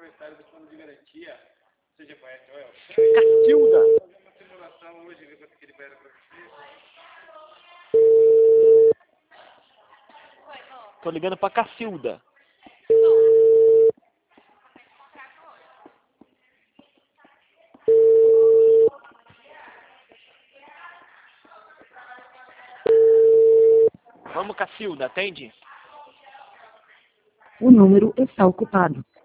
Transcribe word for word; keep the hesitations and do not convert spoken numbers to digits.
aniversário do fundo de garantia. Você já conhece o El? Cacilda! Vou fazer uma simulação hoje, ver quanto que ele vai dar pra você. Tô ligando pra Cacilda. Vamos, Cacilda, atende? O número está ocupado.